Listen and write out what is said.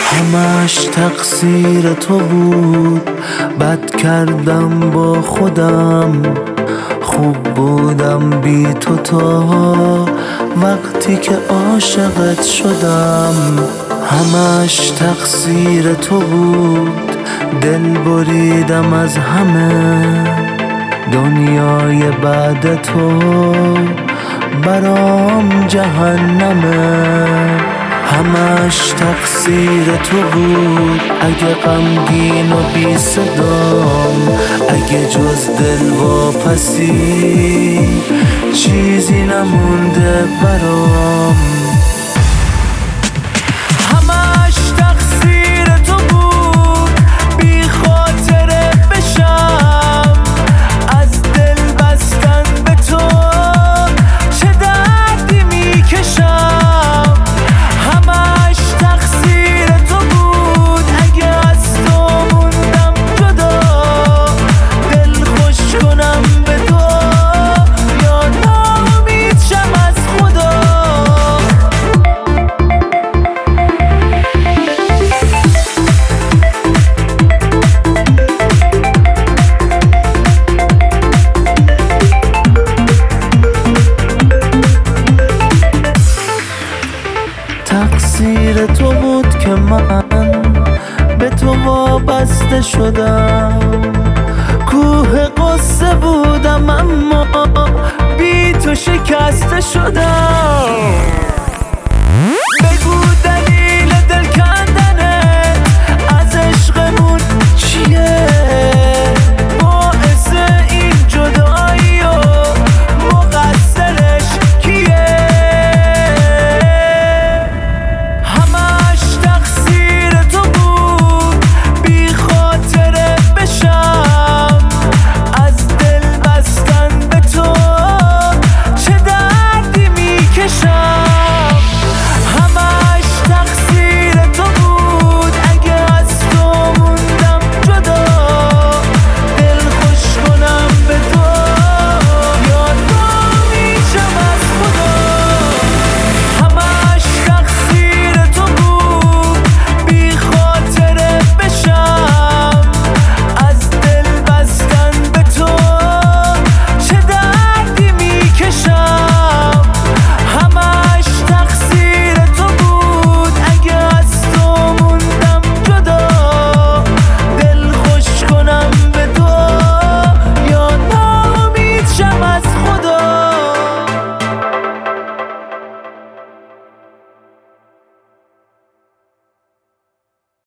همش تقصیر تو بود، بد کردم با خودم، خوب بودم بی تو تا وقتی که عاشقت شدم. همش تقصیر تو بود، دل بریدم از همه، دنیای بعد تو برام جهنمه. همش تقصیر تو بود، اگه غمگین و بی صدام، اگه جز دل واپسی چیزی نمونده برام. همش تقصیر تو بود، بی خاطره بشم از دل بستن به تو، چه دردی میکشم. همش تقصیر تو بود، اگه از تو موندم جدا، دل خوش کنم به تو یا ناامید شم از خدا. تقصیر تو بود که من به تو وابسته شدم، کوه قصه بودم اما بی تو شکسته شدم.